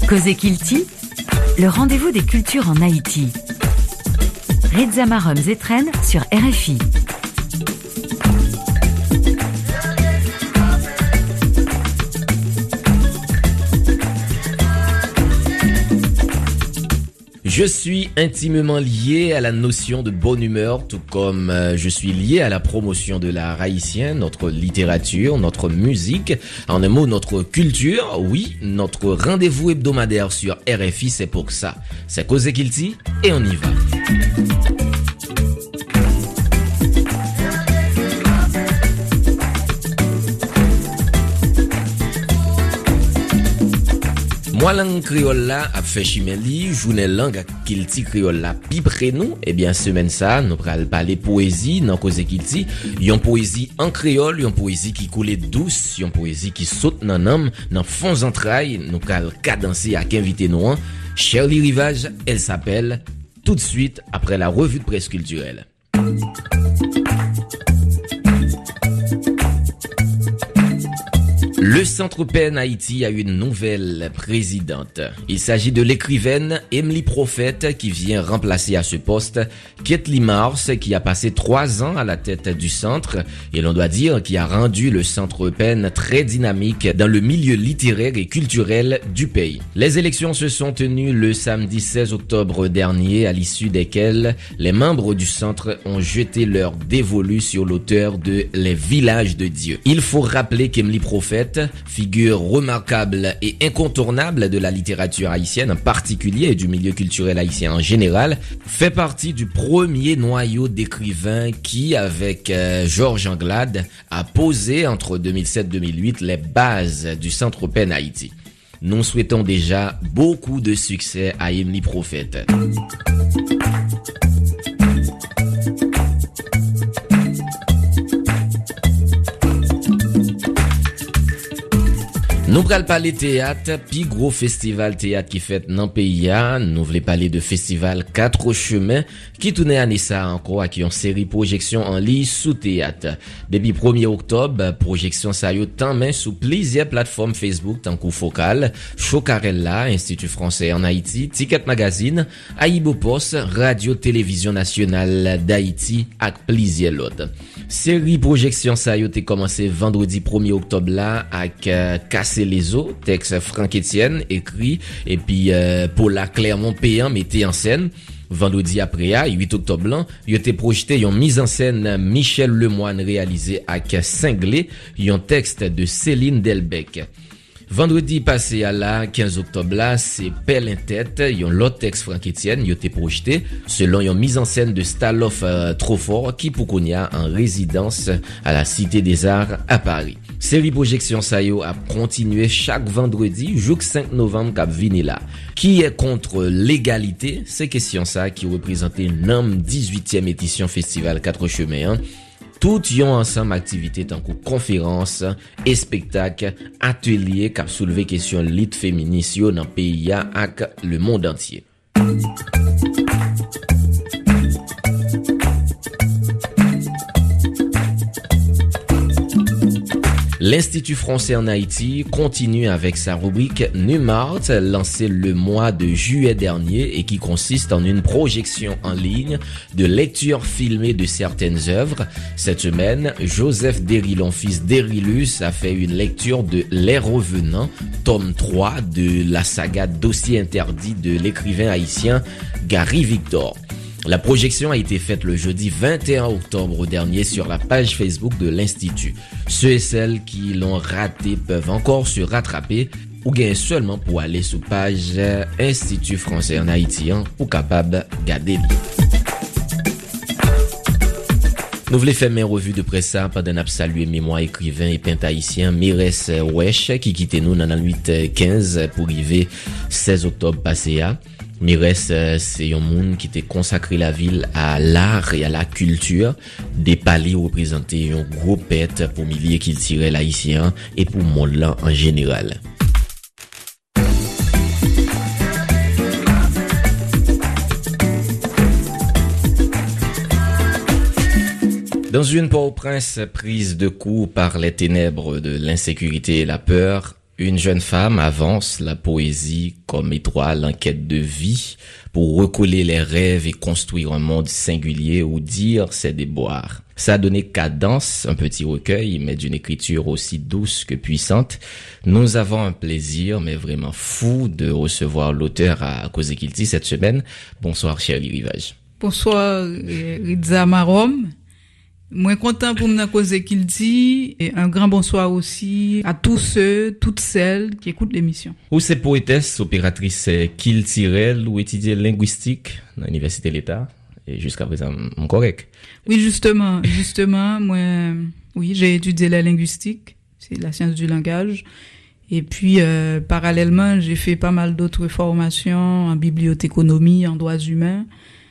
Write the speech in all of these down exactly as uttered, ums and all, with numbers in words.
Cause Kilti, le rendez-vous des cultures en Haïti. Reza Marom Zetren sur R F I. Je suis intimement lié à la notion de bonne humeur, tout comme euh, je suis lié à la promotion de l'art haïtien, notre littérature, notre musique, en un mot, notre culture. Oui, notre rendez-vous hebdomadaire sur R F I, c'est pour ça. C'est Cause Kilti et on y va. Moi, langue créole là, a fait chimeli, journée langue Kilti créole là, pi près nous, eh bien, semaine ça, nous pral parler poésie, dans Cause Kilti, yon poésie en créole, yon poésie qui coule douce, yon poésie qui saute dans l'âme, dans fond entrailles, nous pral cadencer avec invité nous, Shirley Rivage, elle s'appelle, tout de suite, après la revue de presse culturelle. Le Centre Pen Haïti a une nouvelle présidente. Il s'agit de l'écrivaine Emily Prophète qui vient remplacer à ce poste Kathleen Mars qui a passé trois ans à la tête du centre et l'on doit dire qui a rendu le Centre Pen très dynamique dans le milieu littéraire et culturel du pays. Les élections se sont tenues le samedi seize octobre dernier à l'issue desquelles les membres du centre ont jeté leur dévolu sur l'auteur de Les Villages de Dieu. Il faut rappeler qu'Emily Prophète, figure remarquable et incontournable de la littérature haïtienne en particulier et du milieu culturel haïtien en général, fait partie du premier noyau d'écrivains qui, avec euh, Georges Anglade, a posé entre deux mille sept et deux mille huit les bases du Centre Pen Haïti. Nous souhaitons déjà beaucoup de succès à Emily Prophète. Nous pral parler théâtre, puis gros festival théâtre qui fait dans pays a. Nous voulons parler de festival Quatre Chemins qui tourne année ça encore avec une série projection en ligne sous théâtre. Depuis premier octobre, projection ça yo tant main sous plusieurs plateformes Facebook tant que Focal, Chocarella, Institut Français en Haïti, Ticket Magazine, Aïbo Post, Radio Télévision Nationale d'Haïti avec plusieurs autres. Série projection ça yo t'est commencé vendredi premier octobre là avec euh, Casser les eaux, texte Franck Etienne écrit et puis euh, Paula Clermont-Péan mettait en scène. Vendredi après, huit octobre là, il était projeté une mise en scène Michel Lemoine réalisé avec Cinglé, un texte de Céline Delbecq. Vendredi passé à la quinze octobre là, c'est Pelle en tête, yon l'autre texte Franck Etienne, il était projeté selon une mise en scène de Staloff euh, Trofort qui poukonia en résidence à la Cité des Arts à Paris. Série projection ça yo a continué chaque vendredi jusqu'au cinq novembre cap vini là. Qui est contre l'égalité? C'est question ça qui représentait N dix-huitième édition festival Quatre Chemins. Hein. Toutes yon ensemble activités tant que conférences et spectacles, ateliers qui soulevé question lit féministe dans le pays et le monde entier. L'Institut Français en Haïti continue avec sa rubrique Numart, lancée le mois de juillet dernier et qui consiste en une projection en ligne de lecture filmée de certaines œuvres. Cette semaine, Joseph Dérilon, fils d'Érilus, a fait une lecture de Les Revenants, tome trois de la saga Dossier interdit de l'écrivain haïtien Gary Victor. La projection a été faite le jeudi vingt et un octobre dernier sur la page Facebook de l'Institut. Ceux et celles qui l'ont raté peuvent encore se rattraper ou bien seulement pour aller sur page Institut Français en Haïti ou capable garder. Nous voulons faire une revue de presse pendant n'a saluer mémoire écrivain et peintre haïtien Mirès Wesh qui quitte nous dans la nuit quinze pour arriver seize octobre passé à. Mirès, c'est un monde qui t'a consacré la ville à l'art et à la culture. Des palais représentaient un gros pète pour milliers qu'il tirait l'haïtien et pour le monde là en général. Dans une Port-au-Prince prise de coup par les ténèbres de l'insécurité et la peur, Une jeune femme avance la poésie comme étoile en quête de vie pour recoller les rêves et construire un monde singulier ou dire ses déboires. Ça a donné Cadence, un petit recueil, mais d'une écriture aussi douce que puissante. Nous avons un plaisir, mais vraiment fou, de recevoir l'auteur à Causé Kilti cette semaine. Bonsoir, Shirley Rivage. Bonsoir, Ridza Marom. Moi, content pour me Causé Kilti, et un grand bonsoir aussi à tous ceux, toutes celles qui écoutent l'émission. Ou c'est poétesse, opératrice Kiltirel, ou étudier linguistique dans l'Université de l'État, et jusqu'à présent, mon correct. Oui, justement, justement, moi, oui, j'ai étudié la linguistique, c'est la science du langage, et puis, euh, parallèlement, j'ai fait pas mal d'autres formations en bibliothéconomie, en droits humains,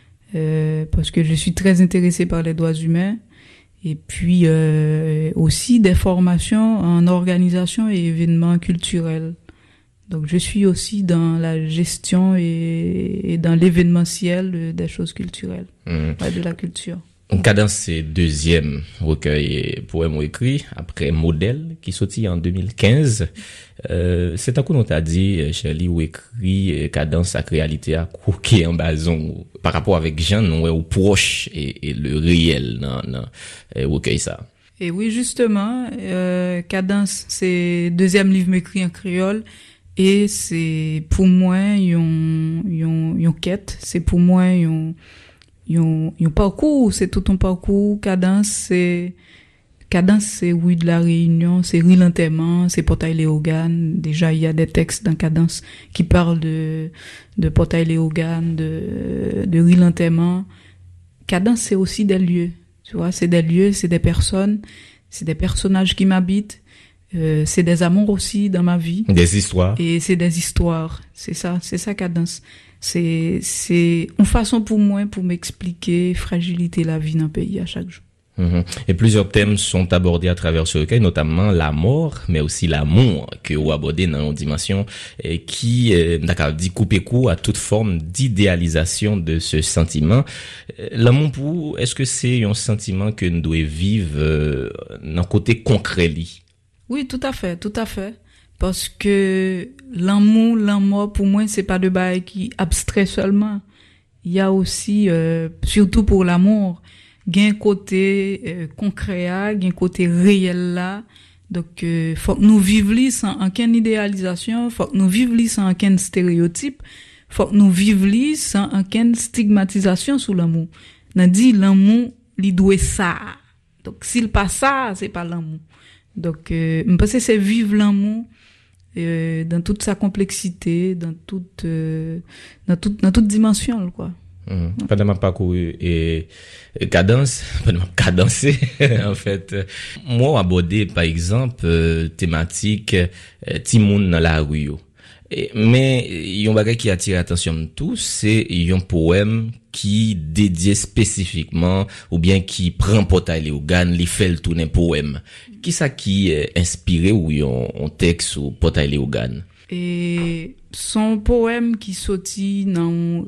euh, parce que je suis très intéressée par les droits humains. Et puis euh, aussi des formations en organisation et événements culturels. Donc je suis aussi dans la gestion et, et dans l'événementiel des choses culturelles, mmh. ouais, de la culture. Cadence, c'est deuxième recueil poème écrit après Modèle qui sortit en deux mille quinze. Euh, c'est un coup dont t'as dit, Shirley, ou écrit Cadence à réalité à croquer en bazon par rapport avec Jean, ouais, au proche et, et le réel dans, dans euh, recueil ça. Et oui, justement, euh, Cadence, c'est deuxième livre écrit en créole et c'est pour moi yon yon yon quête, c'est pour moi yon Yon, yon parcours, c'est tout ton parcours. Cadence, c'est, Cadence, c'est oui de la Réunion, c'est Rue l'enterrement, c'est Portail-les-Hauganes. Déjà, il y a des textes dans Cadence qui parlent de, de Portail-les-Hauganes, de, de Rue l'enterrement. Cadence, c'est aussi des lieux. Tu vois, c'est des lieux, c'est des personnes, c'est des personnages qui m'habitent. Euh, c'est des amours aussi dans ma vie. Des histoires. Et c'est des histoires. C'est ça, c'est ça Cadence. C'est, c'est une façon pour moi pour m'expliquer fragilité la vie dans le pays à chaque jour. Mmh. Et plusieurs thèmes sont abordés à travers ce recueil, notamment la mort, mais aussi l'amour que vous abordez dans une dimension et qui, euh, d'accord, dit couper court à toute forme d'idéalisation de ce sentiment. L'amour pour vous, est-ce que c'est un sentiment que nous devons vivre euh, dans le côté concret li? Oui, tout à fait, tout à fait. Parce que l'amour, l'amour, pour moi, c'est pas de bail qui abstrait seulement. Il y a aussi, euh, surtout pour l'amour, il y a un côté euh, concret, il y a un côté réel là. Donc, euh, faut que nous vivions sans aucune idéalisation, faut que nous vivions sans aucun stéréotype, faut que nous vivions sans aucune stigmatisation sur l'amour. On dit l'amour, il doit ça. Donc, s'il pas ça, c'est pas l'amour. Donc, euh, je pense que c'est vivre l'amour. Euh, dans toute sa complexité, dans toute, euh, dans toute, dans toute dimension, quoi. Mmh. Pendant ma parcours et, et cadence, pendant ma cadencer, en fait, moi, abordé, par exemple, euh, thématique, euh, Timoun dans la rue. Et, mais, yon bagay qui attire l'attention de tous, c'est yon poème qui dédié spécifiquement, ou bien qui prend Portail-les-Hauganes, li fait le tourner poème. Qui ça qui est inspiré ou yon, on texte ou Portail-les-Hauganes? Et son poème qui sortit dans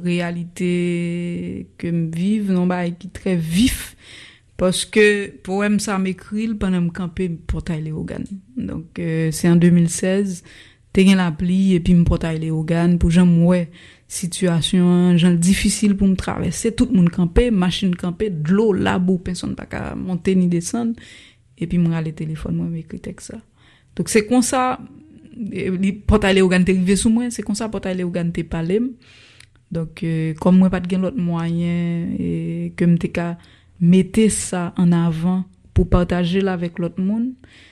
réalité que me vive, non bah, qui très vif, parce que poème ça m'écrit pendant me camper Portail-les-Hauganes. Donc, euh, c'est en deux mille seize, t'es gen l'appli et puis me Portail-les-Hauganes pour j'aime ouais situation genre difficile pour me traverser, tout le monde camper, machine camper, de l'eau là bou personne pas qu'à monter ni descendre et puis me râler téléphone moi m'écrit texte ça. Donc c'est comme ça Portail-les-Hauganes t'est arrivé sous moi, c'est comme ça Portail-les-Hauganes t'est parlé. Donc euh, comme moi pas de gen l'autre moyen et que me t'ai qu'à mettre ça en avant pour partager là avec l'autre monde.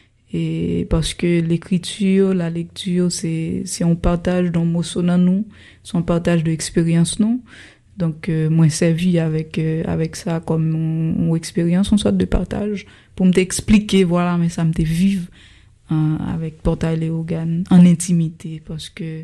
Et parce que l'écriture, la lecture, c'est, c'est un partage d'émotions dans nous, c'est un partage d'expérience nous. Donc, euh, moi, servi avec, euh, avec ça comme une, une expérience, une sorte de partage, pour me t'expliquer, voilà, mais ça me t'est vivre, hein, avec Portail-les-Hauganes, en intimité, parce que,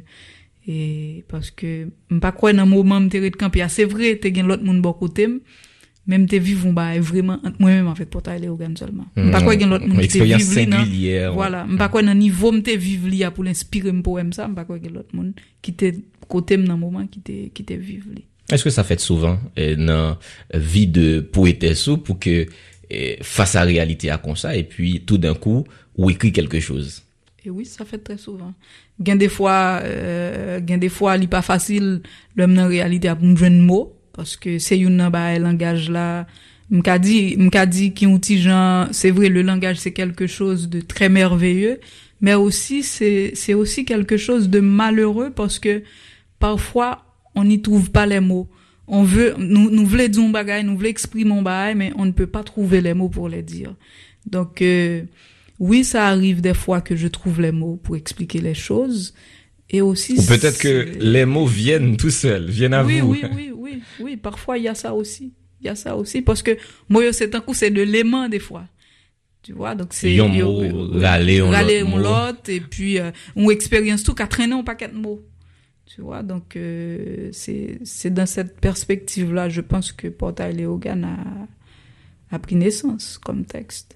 et, parce que, m'pas quoi, dans un moment, m'te de camper, c'est vrai, t'es gen l'autre monde bon côté, même te vivre bah vraiment moi-même en fait Portail-les-Hauganes seulement mmh. Pas quoi gen l'autre monde te vivre voilà pas quoi dans niveau me te vivre li pour l'inspirer me poème ça pas quoi gen l'autre monde qui te côté dans moment qui te qui te vivre li. Est-ce que ça fait souvent eh, dans vie de poétesse pour que eh, face à la réalité à comme ça et puis tout d'un coup ou écrit quelque chose? Et oui, ça fait très souvent. Gain des fois, euh, gain des fois, il pas facile, l'homme en réalité a pour joindre mot, parce que c'est une ba langage là, m'ka dit, m'ka dit qui ont petit gens, c'est vrai, le langage c'est quelque chose de très merveilleux, mais aussi c'est, c'est aussi quelque chose de malheureux parce que parfois, on n'y trouve pas les mots. On veut, nous, nous voulons dire un bagage, nous voulons exprimer un bagage, mais on ne peut pas trouver les mots pour les dire. Donc, euh, oui, ça arrive des fois que je trouve les mots pour expliquer les choses. Et aussi. Ou peut-être que les mots viennent tout seuls, viennent à oui, vous. Oui, oui, oui, oui. Parfois, il y a ça aussi. Il y a ça aussi. Parce que, moi, c'est un coup, c'est de l'aimant, des fois. Tu vois, donc c'est. Yon mot, râler, on râler, on l'autre, et puis, euh, on expérience tout qu'à traîner un paquet de mots. Tu vois, donc, euh, c'est, c'est dans cette perspective-là, je pense que Portail Léogane a, a pris naissance comme texte.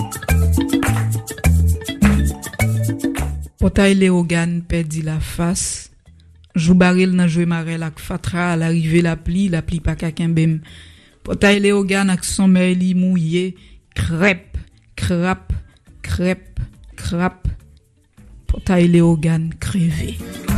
Portail Léogane perdit la face. Jou baril nan joué marel ak fatra à l'arrivée la pli, la pli pa kakembem. Portail Léogane ak son mère li mouillé, crêpe, crap, crêpe, crap. Portail Léogane crevé.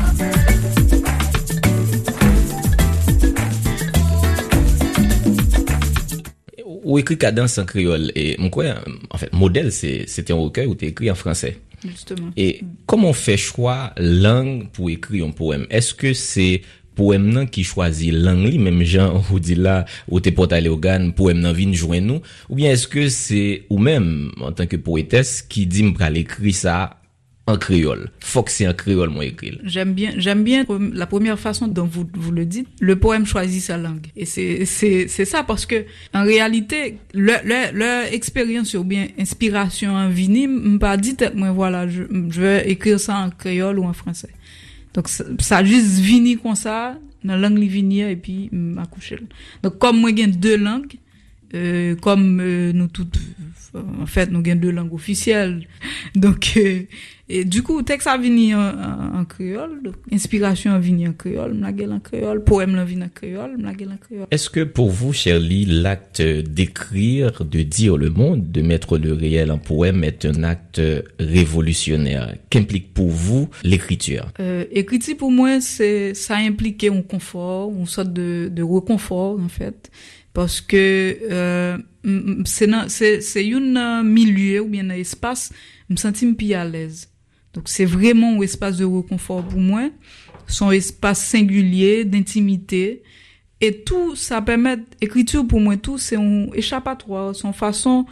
Ou écrit cadence en créole et quoi en fait modèle c'est c'était un recueil où tu écrit en français. Justement. Et comment on fait choix langue pour écrire un poème? Est-ce que c'est poème nan qui choisit langue li même genre ou dit là ou t'es Portail Léogane poème nan vinn joindre nous ou bien est-ce que c'est ou même en tant que poétesse qui dit m'pral écrire ça en créole? Faut que c'est en créole moi écrit. J'aime bien, j'aime bien la première façon dont vous, vous le dites. Le poème choisit sa langue. Et c'est, c'est, c'est ça parce que, en réalité, leur, leur, leur expérience ou bien inspiration en vini, m'a dit, moi, voilà, je, je vais écrire ça en créole ou en français. Donc, ça, ça a juste vini comme ça, dans la langue li vini, et puis, m'a couché. Donc, comme moi, j'ai deux langues, euh, comme, euh, nous toutes, en fait, nous avons deux langues officielles. Donc, euh, et du coup, texte a venu en, en, en créole, donc, inspiration a venu en créole, m'la gèl en créole, poème la venu en créole, m'la gèl en créole. Est-ce que pour vous, Shirley, l'acte d'écrire, de dire le monde, de mettre le réel en poème est un acte révolutionnaire? Qu'implique pour vous l'écriture? Euh, écriture pour moi, c'est, ça implique un confort, une sorte de, de réconfort, en fait. Parce que, euh, c'est, c'est, c'est un milieu ou bien un espace, me sentis plus à l'aise. Donc, c'est vraiment un espace de réconfort pour moi. Son espace singulier, d'intimité. Et tout, ça permet, écriture pour moi, tout, c'est un échappatoire, son façon,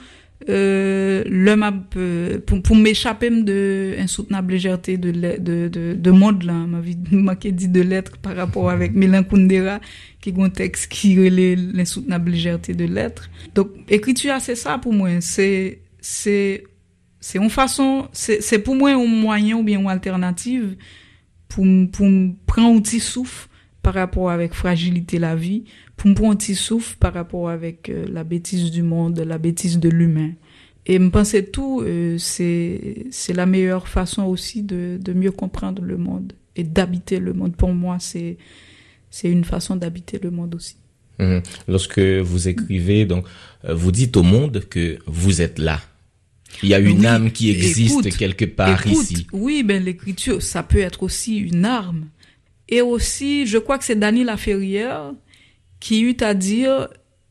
euh, l'homme, euh, pour, pour m'échapper de insoutenable légèreté de, de, de, de monde, là. Ma vie, manqué dit de l'être par rapport avec Milan Kundera, qui est un texte qui relève l'insoutenable légèreté de l'être. Donc, écriture, c'est ça pour moi. C'est, c'est, c'est une façon, c'est, c'est pour moi un moyen ou bien une alternative pour, pour prendre un petit souffle par rapport avec fragilité la vie, pour me prendre un petit souffle par rapport avec euh, la bêtise du monde, la bêtise de l'humain. Et me penser tout, euh, c'est, c'est la meilleure façon aussi de, de mieux comprendre le monde et d'habiter le monde. Pour moi, c'est, c'est une façon d'habiter le monde aussi. Mmh. Lorsque vous écrivez, donc, vous dites au monde que vous êtes là. Il y a une oui, âme qui existe écoute, quelque part écoute, ici. Oui, ben l'écriture, ça peut être aussi une arme. Et aussi, je crois que c'est Dany Laferrière qui eut à dire,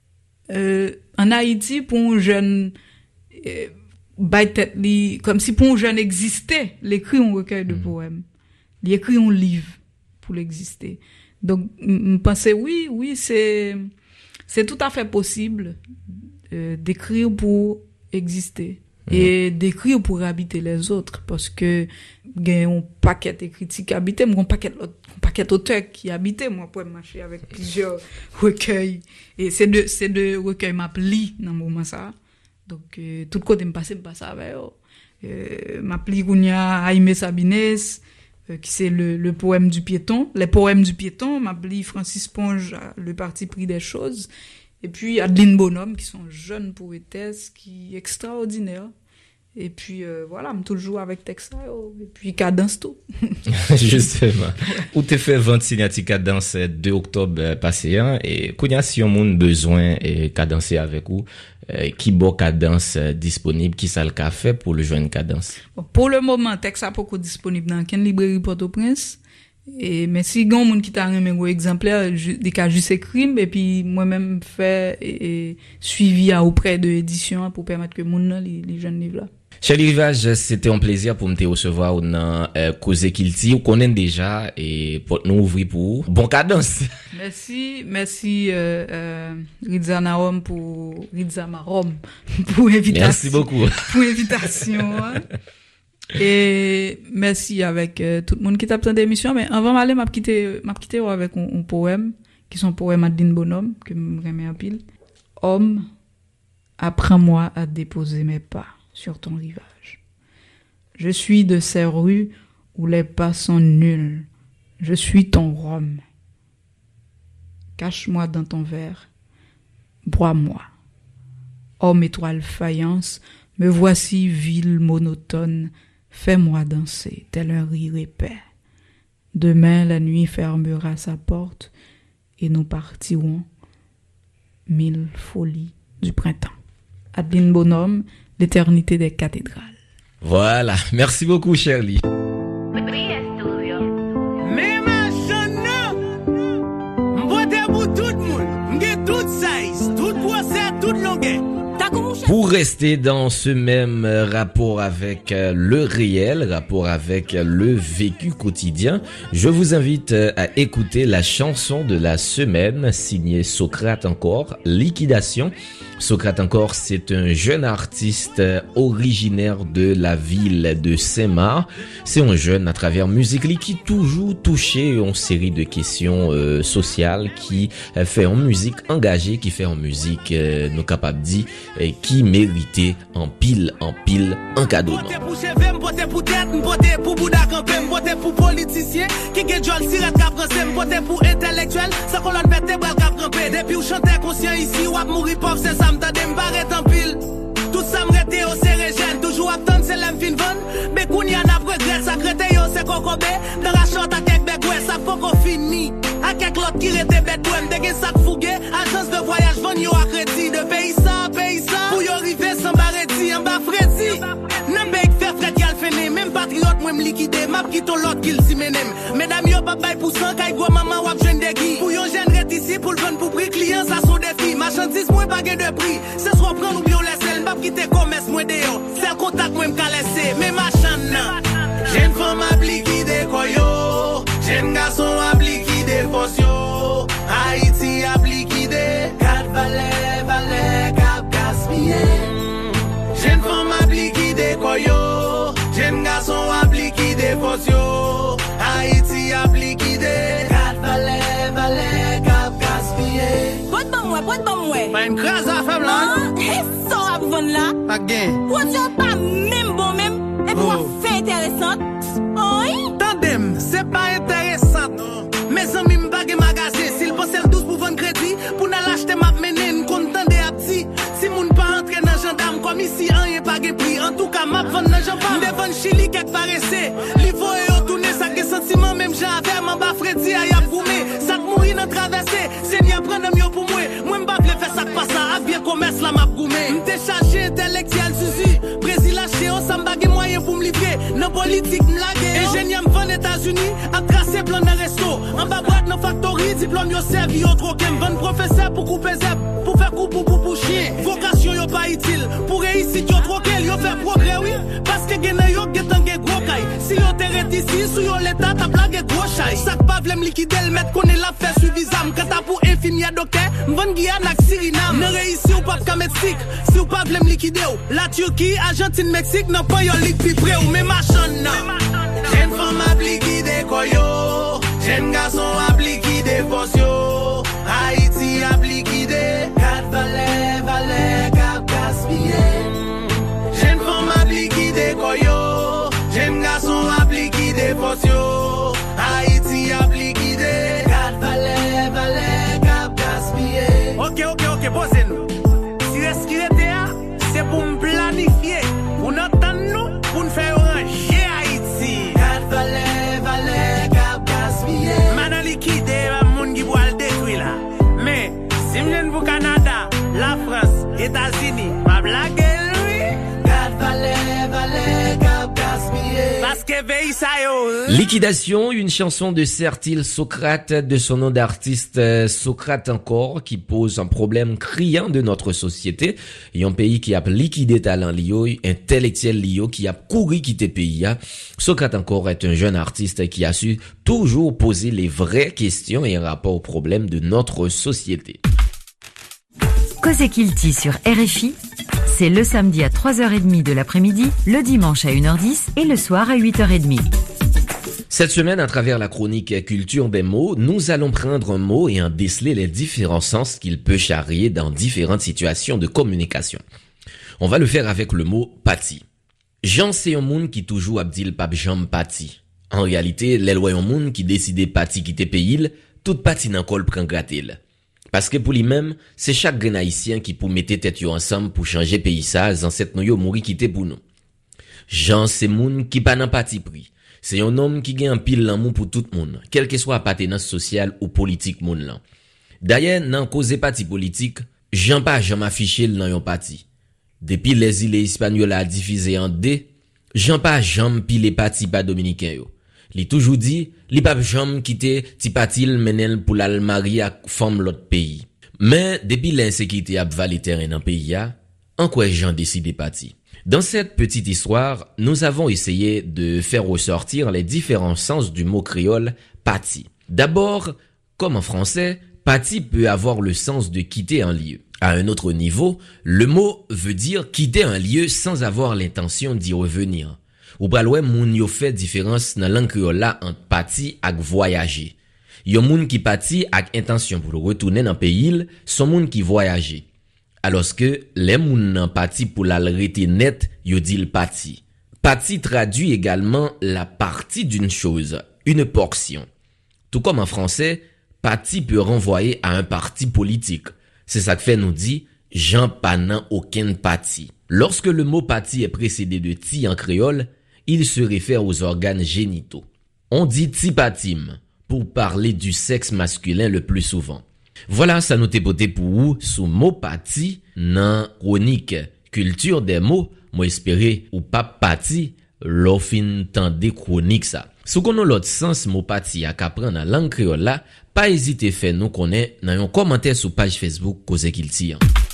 euh, en Haïti, pour un jeune, euh, comme si pour un jeune existait, l'écrit un recueil de mmh. poèmes. Il écrit un livre pour l'exister. Donc, je pensais, oui, oui, c'est, c'est tout à fait possible, euh, d'écrire pour exister. Et d'écrire pour habiter les autres, parce que il y a un paquet de critiques qui habitaient, un paquet un paquet d'auteurs qui habitaient, moi pour marcher avec plusieurs recueils, et c'est de c'est de recueils m'appli dans moment ça. Donc euh, tout côté me passer me passer avec eux. Euh, m'appli Gounia Aimé Sabines, euh, qui c'est le le poème du piéton, les poèmes du piéton, m'appli Francis Ponge, le parti pris des choses. Et puis Adeline Bonhomme, qui sont jeunes poétesses, qui extraordinaires. Et puis euh, voilà, me toujours avec texte et puis cadence tout. Justement. Ou t'es fait vingt signature cadence deux octobre passé hein, et kounya si on moun besoin et cadencer avec vous euh, qui bon cadence euh, disponible, qui ça le ka fait pour le joindre cadence? Bon, pour le moment, texte a pas disponible dans quelle librairie Port-au-Prince. Et mais si gon moun qui t'a remis un exemplaire des cas juste écrit et puis moi-même fait et, et suivi à auprès de l'édition pour permettre que moun les les jeunes livres là. Shelly Rivage, c'était un plaisir pour me te recevoir dans euh, Cause Kilti. On connaît déjà et pour nous ouvrir pour bon cadence. Merci, merci euh, euh, Ridza Naom pour Ridza Marom pour invitation. Merci beaucoup. Pour invitation. Hein. Et merci avec euh, tout le monde qui t'a besoin d'émission. Mais avant d'aller, m'a quitté, m'a quitté avec un, un poème qui sont poèmes Adeline Bonhomme que j'aime en pile. Homme, apprends-moi à déposer mes pas sur ton rivage. Je suis de ces rues où les pas sont nuls. Je suis ton rhum. Cache-moi dans ton verre. Bois-moi. Homme étoile faïence, me voici ville monotone. Fais-moi danser tel un rire épais. Demain la nuit fermera sa porte et nous partirons mille folies du printemps. Adeline Bonhomme, l'éternité des cathédrales. Voilà, merci beaucoup Shirley. Pour rester dans ce même rapport avec le réel, rapport avec le vécu quotidien, je vous invite à écouter la chanson de la semaine signée Socrate encore, Liquidation. Socrate encore, c'est un jeune artiste originaire de la ville de Saint-Marc. C'est un jeune à travers musique qui toujours touché une série de questions euh, sociales, qui euh, fait en musique engagée, qui fait en musique, euh, nous capables dit, euh, qui méritait en pile, en pile, un cadeau. M'tadem barret en pile. Tout ça m'rete au serejène. Toujours attendre c'est l'aime fin van. Mais kounya n'a regret. Ça crete yo c'est kokobé. Dans la chante à kek begoué. Ça faut qu'on finit. À kek l'autre qui rete bête douem. Dégé sac fougué. Agence de voyage van yo à crédit. De pays ça, pays ça. Pour yo river sans barretti. En bas freddi. N'aime bek faire fret yal fene. Même patriote moi m'liquide. Map qui ton l'autre qu'il si menem. Mesdames yo pas bay pour cent. Kay gros maman wap jeune de gui. Pour yo jeune rete ici. Pour le vendre pour prix client. Ça son défi. Marchandise moins pas de prix. C'est soit prendre ou bien laisser. M'bap quitter commerce moins dehors. C'est contact moi m'ka laisser. Mais machin nan. Jeune femme a liquide koyo. Jeune garçon a liquide fosio. Haïti a liquide. Quatre valets, valets, cap gaspillé. Jeune femme a liquide koyo. Jeune garçon a liquide fosio. Haïti a liquide. Quatre valets, valets, cap gaspillé. Bonne bon moi, bonne bon moi. Pas une grâce à femme là. Et ça à vous vendre là. Pas gain. Pour dire pas même bon même. Et pour faire intéressant. Oui. Tandem, c'est pas intéressant. Mes amis m'bagé magasin, s'il pense le douze pour vendre crédit, pour n'a l'acheter m'a mener, content de à petit. Si moun pas entrer dans gendarme comme ici, rien pas de prix. En tout cas, m'a vendre dans gendarme, devant Chili quelque paraissait. Livo et au tourner ça que sentiment même j'avais m'en bas Freddy a y'a goumé. Ça te mourir dans traversée, Seigneur prend mieux pour moi. Moi m'ba vle faire ça pas ça, à bien commerce la m'a goumé. M'te chargé intellectuel Suzy, Brésil acheté on s'en bagé moyen pour me livrer. Dans politique m'laguer, ingénieur m'vend États-Unis, a tracé plan dans resto. En bas boîte dans factory, diplôme yo servi au troquem. Vend professeur pour couper zep, pour faire coup pour pour chien. Vocation yo pas utile, pour réussir yo troquel, yo faire progrès oui. Parce que gena yo getan ge gros kay. Si yo terre ici, sous yo l'état t'a blague gros chay. Sac pas vle m'liquider, le mettre connaît la faire suffisant. Quand t'as pour infini à docteur, m'vend Guyane ak Suriname. Ne réussi ou pas ka Mexique, si ou pas vle m'liquider ou. La Turquie, Argentine, Mexique, n'a pas yo lik pi près ou. Mais machin nan. Jeune femme a liquide koyo. Jeune garçon a liquide fosio. Haïti a liquide. Quatre valets, valets, cap gaspillé. Jeune femme a liquide koyo. Jeune garçon a liquide fosio. Haïti a liquide. Quatre valets, valets, cap gaspillé. Ok, ok, ok, posez-nous. Si est-ce qu'il était là, c'est pour me planifier. Pour nous entendre nous, pour nous faire ranger Haïti. Quatre valets, valets, cap gaspillé. Maintenant liquide, moun qui boit le détruit là. Mais, si je viens pour Canada, la France, États-Unis, pays ça yo. Liquidation, une chanson de Sertil Socrate de son nom d'artiste euh, Socrate encore, qui pose un problème criant de notre société. Et un pays qui a liquidé talent lio, intellectuel lio, qui a couru quitter pays. Socrate encore est un jeune artiste qui a su toujours poser les vraies questions et en rapport aux problèmes de notre société. Cause Kilti sur R F I, c'est le samedi à trois heures trente de l'après-midi, le dimanche à une heure dix et le soir à huit heures trente. Cette semaine, à travers la chronique Culture des mots, nous allons prendre un mot et en déceler les différents sens qu'il peut charrier dans différentes situations de communication. On va le faire avec le mot « pati ». Jean, c'est un monde qui toujours abdil pape Jean pati. En réalité, l'éloi un monde qui décide pati quitter pays, toute pati n'en col prend gratel. Parce que pour lui-même, c'est chaque grain haïtien qui pour mettre tête yo ensemble pour changer pays ça, ancêtre nous yo mouri quitter pour nous. Jean, c'est moun qui pas nan parti pris. C'est un homme qui gagne un pile l'amour pour tout le monde, quelle que soit appartenance sociale ou politique moun lan. D'ailleurs, nan cause parti politique, Jean pas jamais affiché dans yon parti. Depuis les îles espagnoles a diffusé en D, Jean pas jamais pile parti pas dominicain yo. Li toujours dit, li pa jam quitter ti patil menel pour l'al marier à femme l'autre pays. Mais depuis l'insécurité a valé terrain dans pays a, en quoi Jean décidé parti. Dans cette petite histoire, nous avons essayé de faire ressortir les différents sens du mot créole pati. D'abord, comme en français, pati peut avoir le sens de quitter un lieu. À un autre niveau, le mot veut dire quitter un lieu sans avoir l'intention d'y revenir. Ou pral moun yo fait différence dans langue créole là entre parti ak voyager. Yon moun qui parti ak intention pour retourner dans pays, son moun qui voyager. Alors que les moun nan parti pour la rete net, yo dit le parti. Parti traduit également la partie d'une chose, une portion. Tout comme en français, parti peut renvoyer à un parti politique. C'est ça que fait nous dit Jean pas nan aucun parti. Lorsque le mot parti est précédé de ti en créole, il se réfère aux organes génitaux. On dit tipatim pour parler du sexe masculin le plus souvent. Voilà, ça nous t'époté pour vous sous mot pati nan chronique culture des mots. Moi espérer ou pas pati l'offin tant des chroniques ça. Sous qu'on a l'autre sens mot pati à qu'apprendre dans langue créole là, pas hésiter faire nous connaît dans un commentaire sur page Facebook Cause Kilti.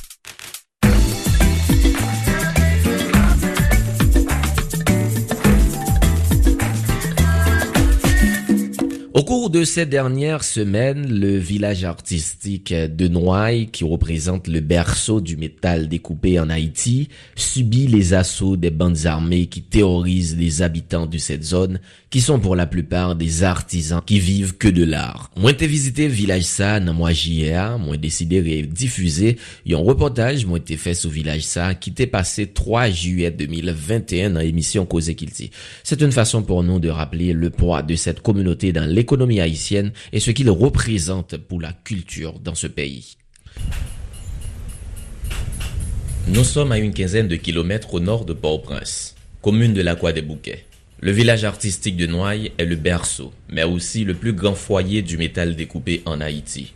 Au cours de ces dernières semaines, le village artistique de Noailles, qui représente le berceau du métal découpé en Haïti, subit les assauts des bandes armées qui terrorisent les habitants de cette zone, qui sont pour la plupart des artisans qui vivent que de l'art. Moi, t'ai visité village ça dans mois juillet, moi décidé de diffuser un reportage, moi t'ai fait sur village ça, qui t'est passé trois juillet deux mille vingt et un dans l'émission Cause Kilti. C'est une façon pour nous de rappeler le poids de cette communauté dans l'économie l'économie haïtienne et ce qu'il représente pour la culture dans ce pays. Nous sommes à une quinzaine de kilomètres au nord de Port-au-Prince, commune de la Croix-des-Bouquets. Le village artistique de Noailles est le berceau, mais aussi le plus grand foyer du métal découpé en Haïti.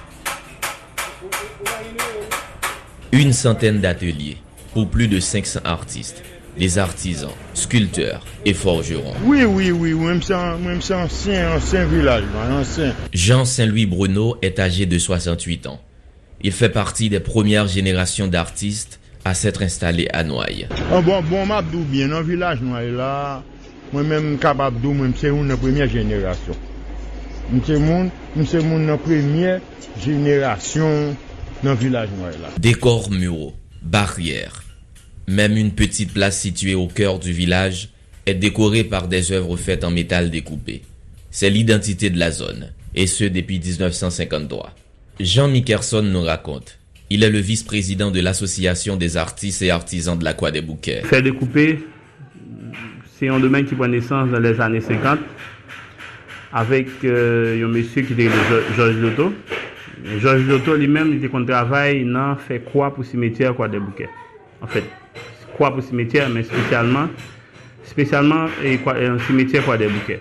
Une centaine d'ateliers pour plus de cinq cents artistes. Les artisans, sculpteurs et forgerons. Oui, oui, oui, même ça, même ça, ancien, ancien village, ancien. Jean Saint-Louis Bruno est âgé de soixante-huit ans. Il fait partie des premières générations d'artistes à s'être installés à Noailles. Ah bon, bon, m'abdou bien, dans le village Noailles là, moi-même capable d'ou, même c'est une première génération. C'est mon, c'est mon première génération dans le village Noailles là. Décors muraux, barrières. Même une petite place située au cœur du village est décorée par des œuvres faites en métal découpé. C'est l'identité de la zone, et ce depuis dix-neuf cent cinquante-trois. Jean Mickerson nous raconte. Il est le vice-président de l'association des artistes et artisans de la Croix-des-Bouquets. Faire découper, c'est un domaine qui prend naissance dans les années cinquante, avec euh, un monsieur qui était Georges Loto. Georges Loto lui-même, il était qu'on travaille dans fait quoi pour cimetière Croix-des-Bouquets. En fait, quoi pour cimetière, mais spécialement, spécialement et quoi, un cimetière Croix-des-Bouquets.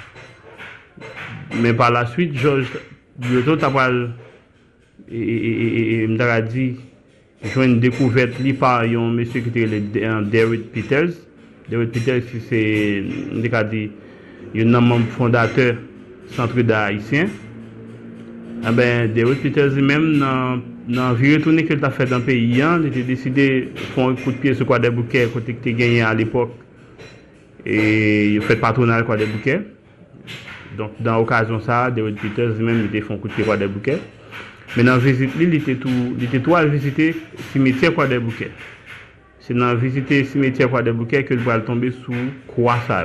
Mais par la suite, Georges Loto t'a parlé et, et, et, et m'a dit, j'ai une découverte li par un monsieur qui était David Peters. Dewitt Peters, c'est, on a dit, un membre fondateur du Centre d'art haïtien. Eh ben, Dewitt Peters lui-même, dans la vie retournée qu'il a fait dans le pays, il a décidé de faire un coup de pied sur quoi des bouquets, côté que tu gagné à l'époque. Et il a fait patronal quoi des bouquets. Donc, dans l'occasion ça, Dewitt Peters lui-même, il a fait un coup de pied quoi des bouquets. Mais dans la visite, il était tout, il était tout à visiter le cimetière quoi des bouquets. C'est dans visiter le cimetière quoi des bouquets que il va tomber sous croix ça.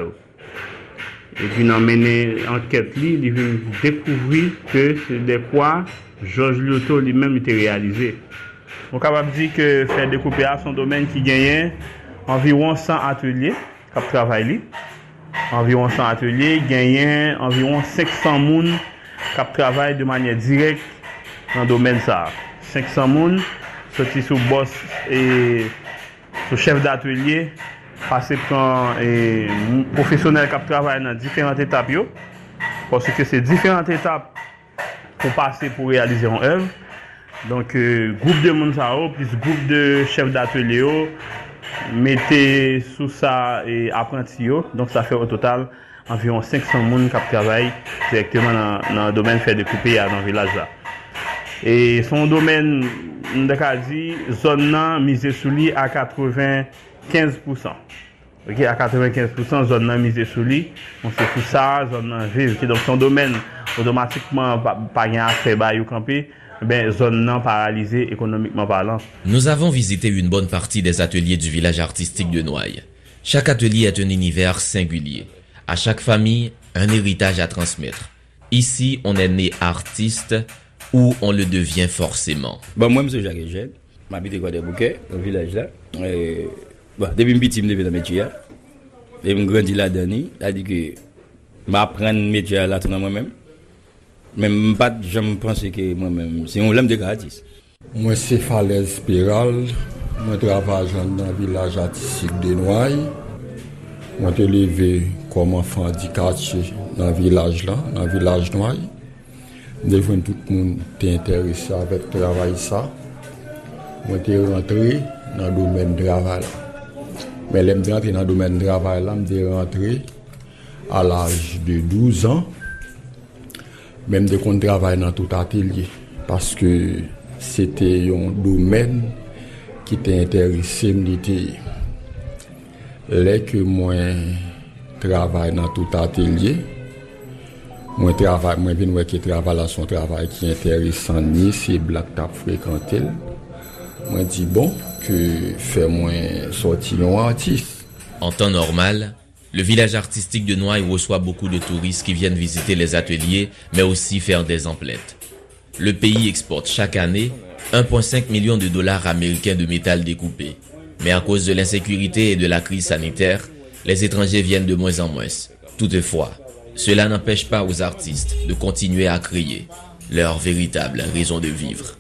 Et puis dans mener enquête li, il vient découvrir que c'est des croix Georges Lyoto lui-même était réalisé. On est capable de dire que faire découper à son domaine qui gagnait environ cent ateliers qui travaillent. Environ cent ateliers, gagnait environ cinq cents personnes qui travaillent de manière directe dans le domaine ça. cinq cents personnes sortis sous boss et sous chef d'atelier, passer par un professionnel qui travaille dans différentes étapes yo, parce que c'est différentes étapes pour passer pour réaliser une œuvre. Donc euh, groupe de monde ça plus groupe de chefs d'atelier mettez sous ça et apprentis yo, donc ça fait au total environ cinq cents personnes qui travaillent directement dans, dans le domaine fait découper dans le village là. Et son domaine d'Akadi, zone nan misé sous lui à quatre-vingt-quinze pour cent. OK, à quatre-vingt-quinze pour cent zone nan misé sous lui. On sait tout ça, zone nan vive. Donc son domaine automatiquement pas gain affaire ba yo camper, ben zone nan paralysée économiquement parlant. Nous avons visité une bonne partie des ateliers du village artistique de Noailles. Chaque atelier est un univers singulier. À chaque famille, un héritage à transmettre. Ici, on est né artiste ou on le devient forcément. Bon, moi, je suis Jacques Eugène. J'habite à des bouquets, dans le village là. Et, bon, depuis que je suis petit, je dans le métier. Et je grandis là-dedans. C'est-à-dire que je apprends le métier là tout dans moi-même. Même pas, je pense que moi-même, c'est un homme de artiste. Moi, c'est Falaise Spirale. Moi, je travaille dans le village artistique de Noailles. Moi, je suis levé comme enfant handicapé dans le village là, dans le village Noailles. Devant tout le monde est intéressé avec le travail ça. Moi, je suis rentré dans le domaine du travail. Mais je suis rentré dans le domaine du travail là, je suis rentré à l'âge de douze ans. Même de qu'on travaille dans tout atelier. Parce que c'était un domaine qui était intéressé. Là que moi travaille dans tout atelier, moi travaille, moi viens voir que travail là son travail qui est intéressant ni c'est black tap fréquenté. Moi dis bon que fait moi sortir un artiste. En temps normal, le village artistique de Noailles reçoit beaucoup de touristes qui viennent visiter les ateliers, mais aussi faire des emplettes. Le pays exporte chaque année un virgule cinq million de dollars américains de métal découpé. Mais à cause de l'insécurité et de la crise sanitaire, les étrangers viennent de moins en moins. Toutefois, cela n'empêche pas aux artistes de continuer à créer leur véritable raison de vivre.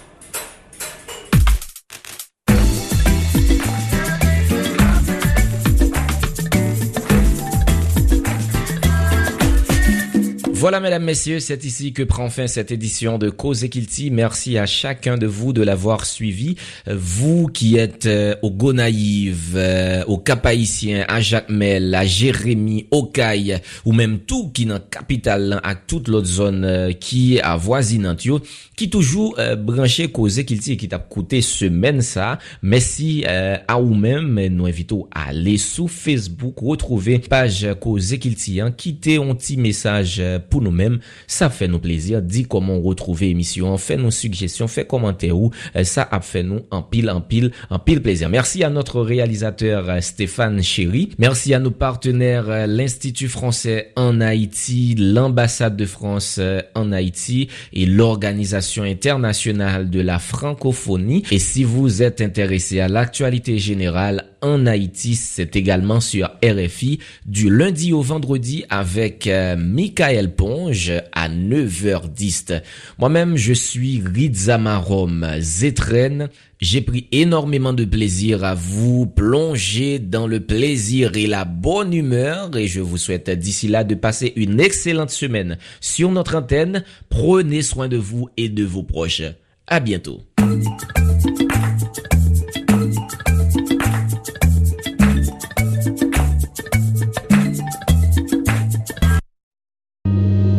Voilà, mesdames, messieurs, c'est ici que prend fin cette édition de Cause Kilti. Merci à chacun de vous de l'avoir suivi. Vous qui êtes euh, au Gonaïve, euh, au Cap-Haïtien, à Jacmel, à Jérémy, au Caille, ou même tout qui dans capitale, à toute l'autre zone euh, qui a voisinante, qui toujours euh, branché Cause Kilti qui t'a coûté semaine ça. Merci euh, à vous-même. Nous invitons à aller sur Facebook, retrouver page Cause Kilti, hein, quitter un petit message pour nous-mêmes, ça fait nous plaisir. Dis comment retrouver l'émission, fait nos suggestions, fait commentaires ou ça a fait nous en pile, en pile, en pile plaisir. Merci à notre réalisateur Stéphane Chéry. Merci à nos partenaires l'Institut français en Haïti, l'ambassade de France en Haïti et l'Organisation internationale de la francophonie. Et si vous êtes intéressé à l'actualité générale en Haïti, c'est également sur R F I du lundi au vendredi avec euh, Michael Ponge à neuf heures dix. Moi-même, je suis Rizamarom Zetren. J'ai pris énormément de plaisir à vous plonger dans le plaisir et la bonne humeur et je vous souhaite d'ici là de passer une excellente semaine sur notre antenne. Prenez soin de vous et de vos proches. À bientôt.